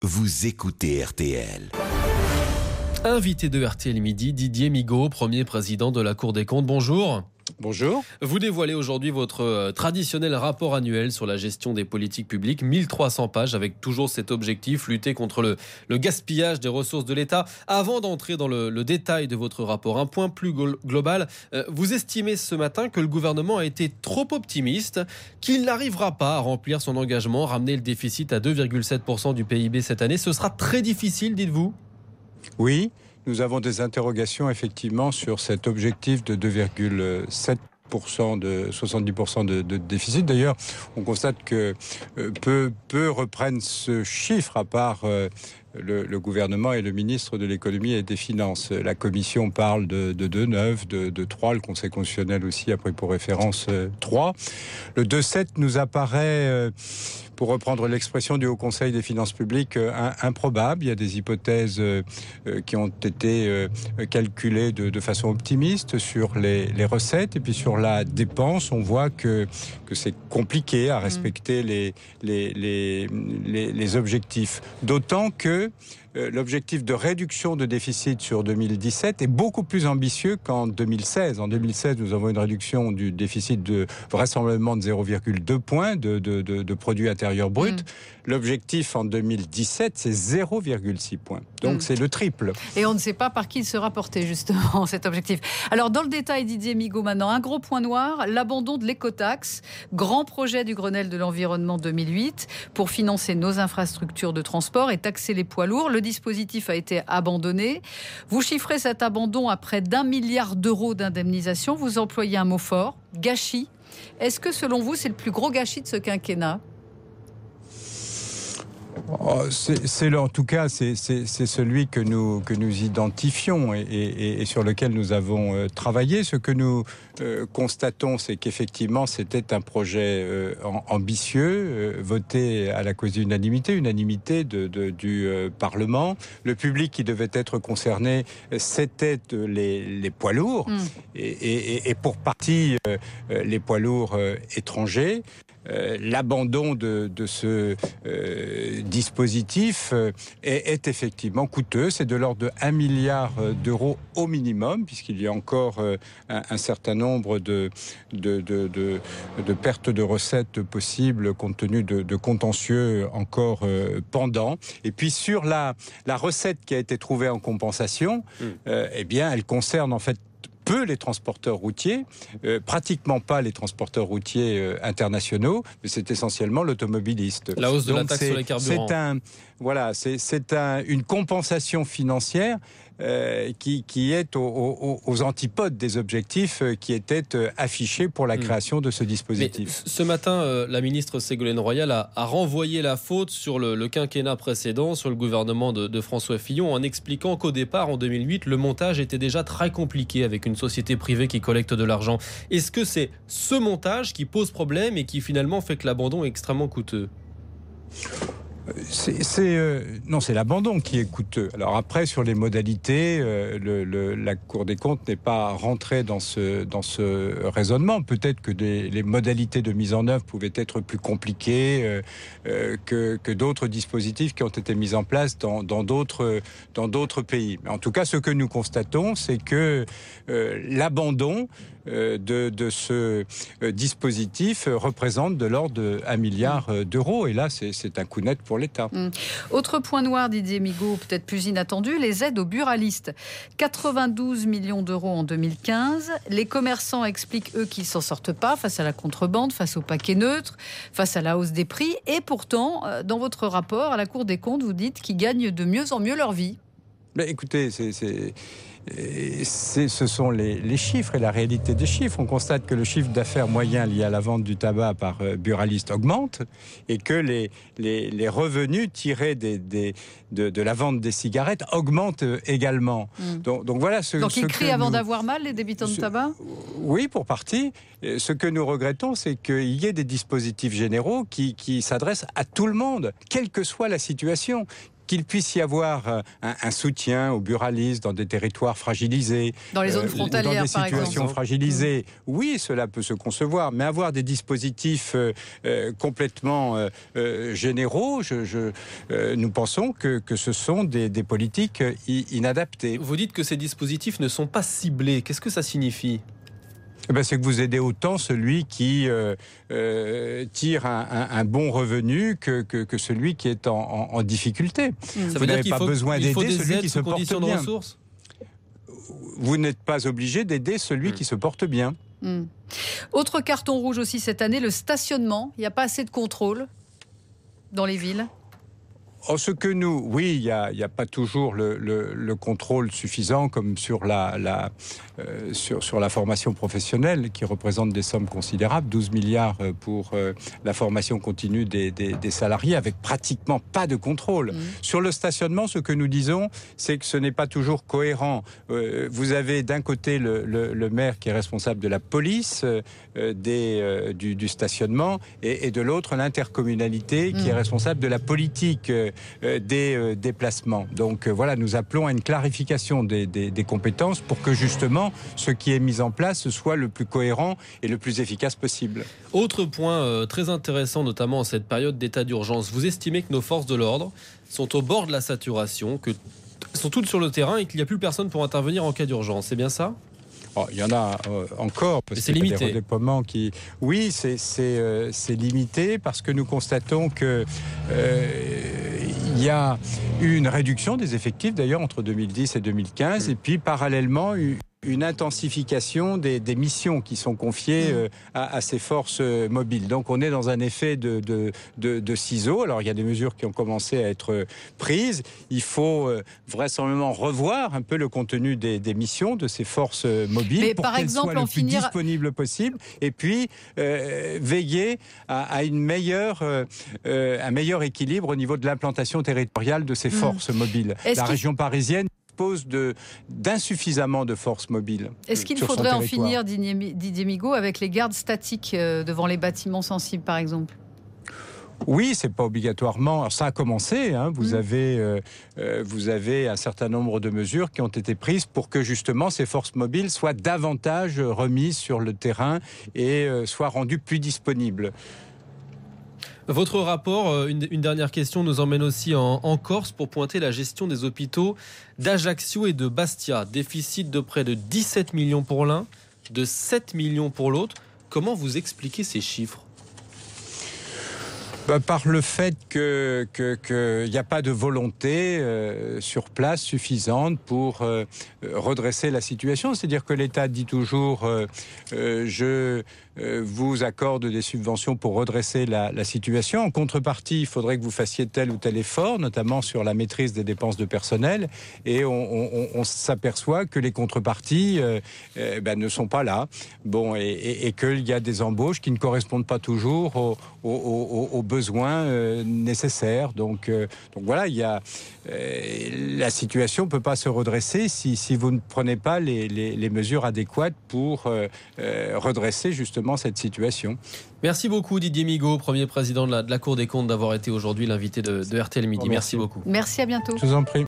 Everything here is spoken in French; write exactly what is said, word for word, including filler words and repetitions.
Vous écoutez R T L. Invité de R T L Midi, Didier Migaud, premier président de la Cour des comptes. Bonjour. Bonjour. Vous dévoilez aujourd'hui votre traditionnel rapport annuel sur la gestion des politiques publiques, mille trois cents pages, avec toujours cet objectif, lutter contre le, le gaspillage des ressources de l'État. Avant d'entrer dans le, le détail de votre rapport, un point plus global, euh, vous estimez ce matin que le gouvernement a été trop optimiste, qu'il n'arrivera pas à remplir son engagement, ramener le déficit à deux virgule sept pour cent du P I B cette année. Ce sera très difficile, dites-vous ? Oui, nous avons des interrogations effectivement sur cet objectif de deux virgule sept pour cent de soixante-dix pour cent de, de déficit. D'ailleurs, on constate que euh, peu, peu reprennent ce chiffre à part euh, le, le gouvernement et le ministre de l'économie et des finances. La commission parle de, de deux virgule neuf, de, de trois, le Conseil constitutionnel aussi a pris pour référence euh, trois. Le deux virgule sept nous apparaît... Euh, pour reprendre l'expression du Haut Conseil des finances publiques, euh, improbable. Il y a des hypothèses euh, qui ont été euh, calculées de, de façon optimiste sur les, les recettes et puis sur la dépense. On voit que, que c'est compliqué à respecter mmh. les, les, les, les, les objectifs. D'autant que euh, l'objectif de réduction de déficit sur deux mille dix-sept est beaucoup plus ambitieux qu'en deux mille seize. En deux mille seize, nous avons une réduction du déficit de vraisemblablement de zéro virgule deux points de, de, de, de produit intérieur brut. Mmh. L'objectif en deux mille dix-sept, c'est zéro virgule six points. Donc mmh. c'est le triple. Et on ne sait pas par qui il sera porté justement cet objectif. Alors dans le détail, Didier Migaud maintenant, un gros point noir, l'abandon de l'écotaxe, grand projet du Grenelle de l'environnement deux mille huit pour financer nos infrastructures de transport et taxer les poids lourds. Le dispositif a été abandonné. Vous chiffrez cet abandon à près d'un milliard d'euros d'indemnisation. Vous employez un mot fort, gâchis. Est-ce que selon vous, c'est le plus gros gâchis de ce quinquennat ? Oh, c'est, c'est en tout cas c'est, c'est, c'est celui que nous que nous identifions et, et, et sur lequel nous avons euh, travaillé. Ce que nous euh, constatons, c'est qu'effectivement c'était un projet euh, ambitieux, euh, voté à la quasi-unanimité, unanimité de, de, du euh, Parlement. Le public qui devait être concerné, c'était les, les poids lourds mmh. et, et, et pour partie euh, les poids lourds euh, étrangers. Euh, l'abandon de, de ce euh, dispositif euh, est, est effectivement coûteux. C'est de l'ordre de un milliard d'euros au minimum, puisqu'il y a encore euh, un, un certain nombre de, de, de, de, de pertes de recettes possibles compte tenu de, de contentieux encore euh, pendants. Et puis sur la, la recette qui a été trouvée en compensation, mmh. euh, eh bien, elle concerne en fait peu les transporteurs routiers, euh, pratiquement pas les transporteurs routiers euh, internationaux, mais c'est essentiellement l'automobiliste. La hausse de Donc la taxe c'est, sur les carburants. C'est un, voilà, c'est, c'est un, une compensation financière euh, qui, qui est aux, aux, aux antipodes des objectifs qui étaient affichés pour la création mmh. de ce dispositif. Mais ce matin, euh, la ministre Ségolène Royal a, a renvoyé la faute sur le, le quinquennat précédent, sur le gouvernement de, de François Fillon, en expliquant qu'au départ, en deux mille huit, le montage était déjà très compliqué avec une société privée qui collecte de l'argent. Est-ce que c'est ce montage qui pose problème et qui finalement fait que l'abandon est extrêmement coûteux ? C'est, c'est, euh, non, c'est l'abandon qui est coûteux. Alors après, sur les modalités, euh, le, le, la Cour des comptes n'est pas rentrée dans ce, dans ce raisonnement. Peut-être que des, les modalités de mise en œuvre pouvaient être plus compliquées euh, euh, que, que d'autres dispositifs qui ont été mis en place dans, dans, d'autres, dans d'autres pays. Mais en tout cas, ce que nous constatons, c'est que euh, l'abandon de, de ce dispositif représente de l'ordre de un milliard d'euros. Et là, c'est, c'est un coup net pour l'État. Mmh. Autre point noir, Didier Migaud, peut-être plus inattendu, les aides aux buralistes. quatre-vingt-douze millions d'euros en deux mille quinze. Les commerçants expliquent, eux, qu'ils ne s'en sortent pas face à la contrebande, face au paquet neutre, face à la hausse des prix. Et pourtant, dans votre rapport à la Cour des comptes, vous dites qu'ils gagnent de mieux en mieux leur vie. Mais écoutez, c'est... c'est... C'est, ce sont les, les chiffres et la réalité des chiffres. On constate que le chiffre d'affaires moyen lié à la vente du tabac par euh, buraliste augmente et que les, les, les revenus tirés des, des, de, de la vente des cigarettes augmentent également. Mmh. Donc, donc voilà ce, donc ce ils crient avant nous, d'avoir mal, les débitants de ce, tabac ? Oui, pour partie. Ce que nous regrettons, c'est qu'il y ait des dispositifs généraux qui, qui s'adressent à tout le monde, quelle que soit la situation. qu'il puisse y avoir un, un soutien aux buralistes dans des territoires fragilisés, dans les zones frontalières, dans des par situations exemple. fragilisées. Oui, cela peut se concevoir, mais avoir des dispositifs euh, euh, complètement euh, euh, généraux, je, je, euh, nous pensons que, que ce sont des, des politiques inadaptées. Vous dites que ces dispositifs ne sont pas ciblés. Qu'est-ce que ça signifie ? Eh ben, c'est que vous aidez autant celui qui euh, euh, tire un, un, un bon revenu que, que, que celui qui est en, en, en difficulté. Ça vous veut dire n'avez qu'il pas faut, besoin il faut d'aider des celui aides qui sous se porte conditions de bien. ressources ? Vous n'êtes pas obligé d'aider celui mmh. qui se porte bien. Mmh. Autre carton rouge aussi cette année, le stationnement. Il n'y a pas assez de contrôle dans les villes. Oh, ce que nous, oui, il n'y a, a pas toujours le, le, le contrôle suffisant, comme sur la, la, euh, sur, sur la formation professionnelle, qui représente des sommes considérables, douze milliards pour euh, la formation continue des, des, des salariés, avec pratiquement pas de contrôle. Mmh. Sur le stationnement, ce que nous disons, c'est que ce n'est pas toujours cohérent. Euh, vous avez d'un côté le, le, le maire qui est responsable de la police, euh, des, euh, du, du stationnement, et, et de l'autre l'intercommunalité qui mmh. est responsable de la politique euh, des euh, déplacements. Donc euh, voilà, nous appelons à une clarification des, des, des compétences pour que justement ce qui est mis en place soit le plus cohérent et le plus efficace possible. Autre point euh, très intéressant, notamment en cette période d'état d'urgence, vous estimez que nos forces de l'ordre sont au bord de la saturation, que sont toutes sur le terrain et qu'il n'y a plus personne pour intervenir en cas d'urgence. C'est bien ça ? Oh, il y en a euh, encore, parce c'est qu'il y a limité. des redéploiements qui... Oui, c'est, c'est, euh, c'est limité parce que nous constatons que euh, il y a eu une réduction des effectifs, d'ailleurs, entre deux mille dix et deux mille quinze, mmh. et puis parallèlement, une intensification des, des missions qui sont confiées euh, à, à ces forces euh, mobiles. Donc on est dans un effet de, de, de, de ciseaux. Alors il y a des mesures qui ont commencé à être prises. Il faut euh, vraisemblablement revoir un peu le contenu des, des missions de ces forces euh, mobiles Mais pour par qu'elles exemple, soient le en plus finir... disponibles possible. Et puis euh, veiller à, à une meilleure, euh, euh, un meilleur équilibre au niveau de l'implantation territoriale de ces forces mmh. mobiles. Est-ce La qu'il... région parisienne dispose de, d'insuffisamment de forces mobiles. Est-ce qu'il faudrait en finir, Didier Migaud, avec les gardes statiques devant les bâtiments sensibles, par exemple ? Oui, c'est pas obligatoirement. Alors ça a commencé. Hein. Vous mmh. avez, euh, euh, vous avez un certain nombre de mesures qui ont été prises pour que justement ces forces mobiles soient davantage remises sur le terrain et euh, soient rendues plus disponibles. Votre rapport, une, une dernière question, nous emmène aussi en, en Corse pour pointer la gestion des hôpitaux d'Ajaccio et de Bastia. Déficit de près de dix-sept millions pour l'un, de sept millions pour l'autre. Comment vous expliquez ces chiffres ? Bah, par le fait que que qu'il n'y a pas de volonté euh, sur place suffisante pour euh, redresser la situation. C'est-à-dire que l'État dit toujours euh, euh, je euh, vous accorde des subventions pour redresser la, la situation. En contrepartie, il faudrait que vous fassiez tel ou tel effort, notamment sur la maîtrise des dépenses de personnel. Et on, on, on s'aperçoit que les contreparties euh, euh, ben, ne sont pas là. Bon, et, et, et qu'il y a des embauches qui ne correspondent pas toujours aux, aux, aux, aux besoins euh, nécessaires. Donc, euh, donc voilà, il y a euh, la situation ne peut pas se redresser si, si vous ne prenez pas les, les, les mesures adéquates pour euh, euh, redresser justement cette situation. Merci beaucoup Didier Migaud, premier président de la, de la Cour des comptes, d'avoir été aujourd'hui l'invité de, de R T L Midi. Oh, merci. Merci beaucoup. Merci, à bientôt. Je vous en prie.